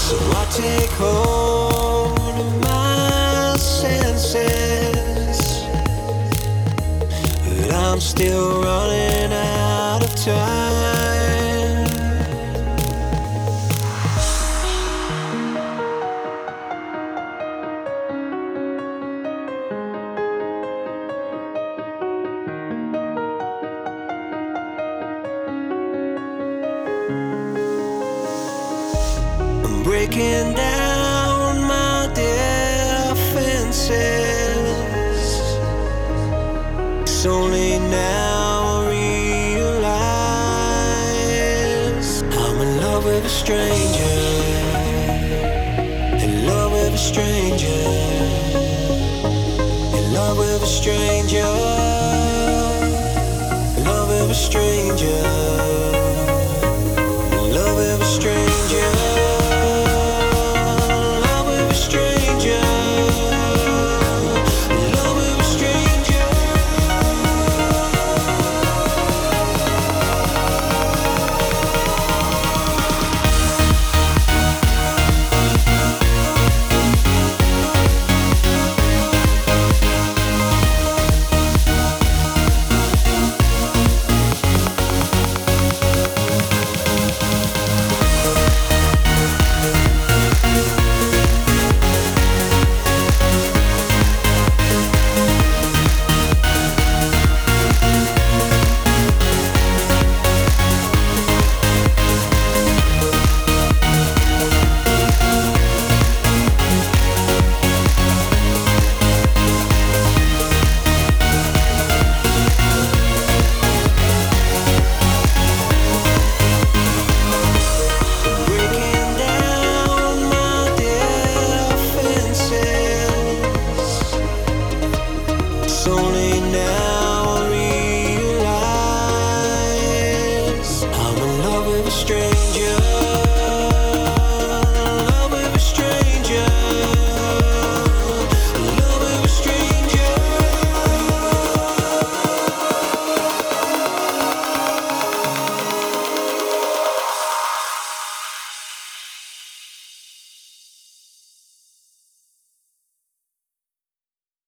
So I take hold of my senses, but I'm still running out of time. I'm breaking down my defenses. It's only now I realize I'm in love with a stranger, in love with a stranger.